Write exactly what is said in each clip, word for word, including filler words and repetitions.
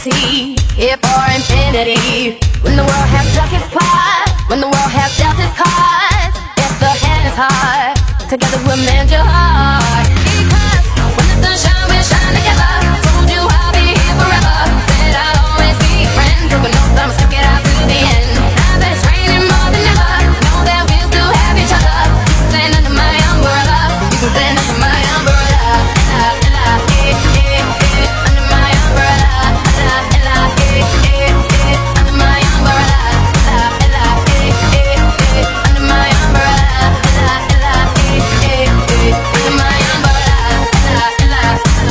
eternity, here for infinity. When the world has struck its plot, when the world has dealt its cards, if the hand is hard, together we'll mend your heart. Because when the sunshine will shine together, told you I'll be here forever, said I'll always be your friend, took an oath I'ma stick it out to the end. Now that it's raining more than ever, know that we'll still have each other. You can stand under my umbrella, you can stand under my umbrella, ella, ella, eh, eh, eh, under my umbrella, ella, ella, eh, eh, eh, under my umbrella, ella, ella, eh, eh, eh, under my umbrella, ella, ella, eh, eh, eh, under my umbrella, ella, ella,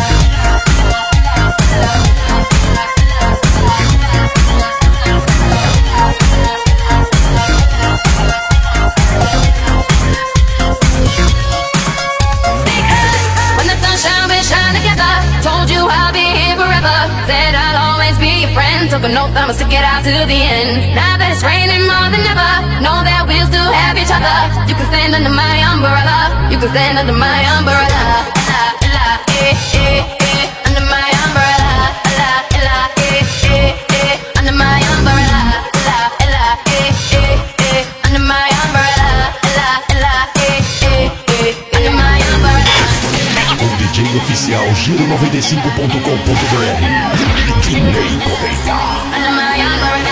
when the sunshine will shine together, told you I'll be here forever, said I'll always be your friend, took an oath I'ma stick it out to the end. Now that it's raining more than ever, know that we'll still have each other. You can stand under my umbrella, you can stand under my umbrella, ella, ella, eh, eh, eh, under my umbrella, ella, ella, eh, eh, eh, under my umbrella, ella, ella, eh, eh, eh, under my umbrella, ella, ella, eh, eh, eh, under my umbrella. O D J oficial Giro noventa e cinco ponto com ponto br. D J Correia. Under my umbrella.